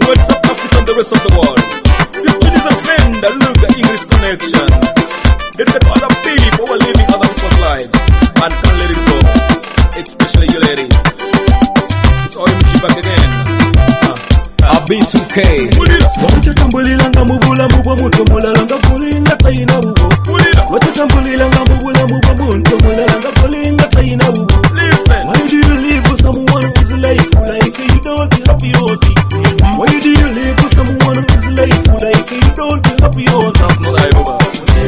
North, South Africa and the rest of the world. This tune is a friend that look the English connection. Dedicated to other people who are living other people's lives and can't let it go. Especially you ladies. It's OMG back again. B2K. Wachitambulilanga mubula mubwa muntu mulalanga kulinga tayina bubo. Wachitambulilanga mubula mubwa muntu mulalanga kulinga tayina bubo. Why do you live with someone who's life like you don't have yours? Why do you live with someone who's life like you don't have yours? That's not I over.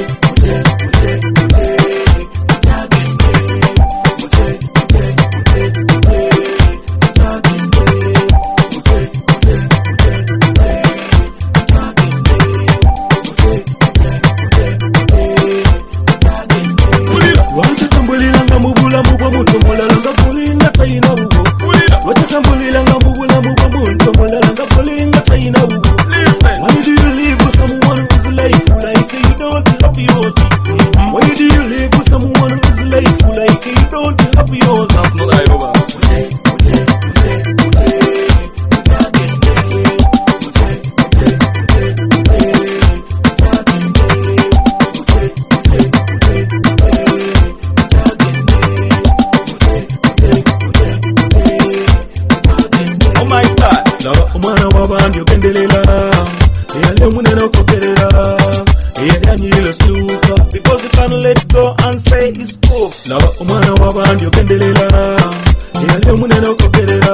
Because you can't let go and say it's cool. Lava umana wabandi yokendelela. Yale no kokerera.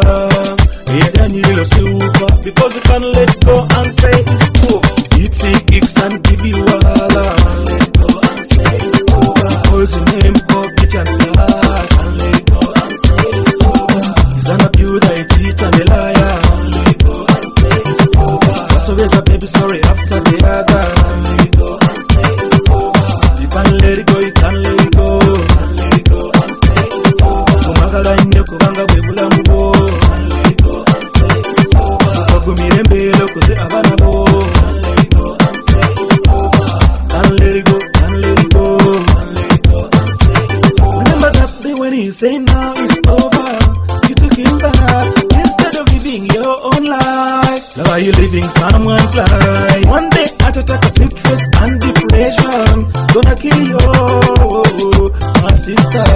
Yanyilo siuka. Because you can't let go and say it's cool. It's a kicks and give you a hala. Can't let go and say it's cool. Because the name of the chancellor. Can't let go and say it's cool. He's an abuser, a cheat and a liar. Can't let go and say it's cool. So there's a baby sorry after the other. Can't let go and say it's cool. You can't let it go, you can't let it go. Can't let it go and say it's over. Kumagala inyoko banga bwebula mugo. Can't let it go and say it's over. Kumirembelo kuze abana bo. Can't let it go and say it's over. Can't let it go, can't let it go. Can't let it go and say it's over. Remember that day when he said now it's over. You took him back instead of living your own life. Now are you living someone's life? One day heart attack, stress and depression gonna kill you, my sister,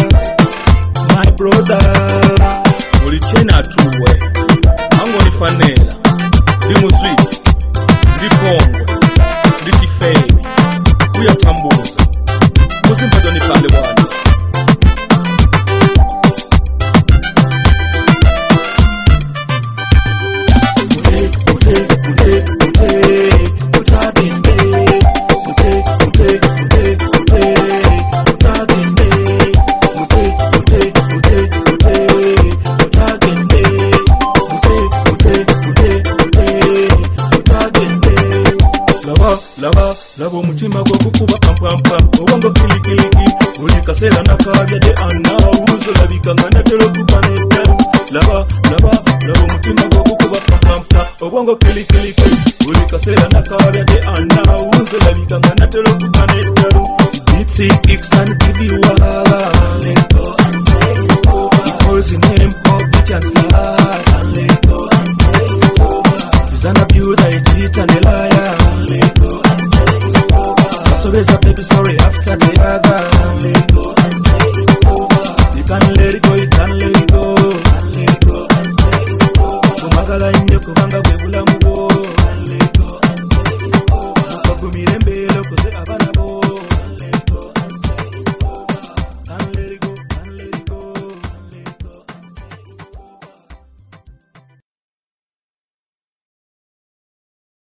my brother. Ulichena tuwe Ango ni fanela Di muziki Di pongwe Di tifemi Uya tambuza Muzimpado ni pale wani Labo mutima gwo kukuba pampampa obongo kilikiliki buli kaseera nakabya de anawuzo labikanga natero kubanetaru labo mutima gwo kukuba pampampa obongo kilikiliki buli kaseera nakabya de anawuzo labikanga natero kubanetaru it's kicks and give you a let go and say it's over because the name of the chancellor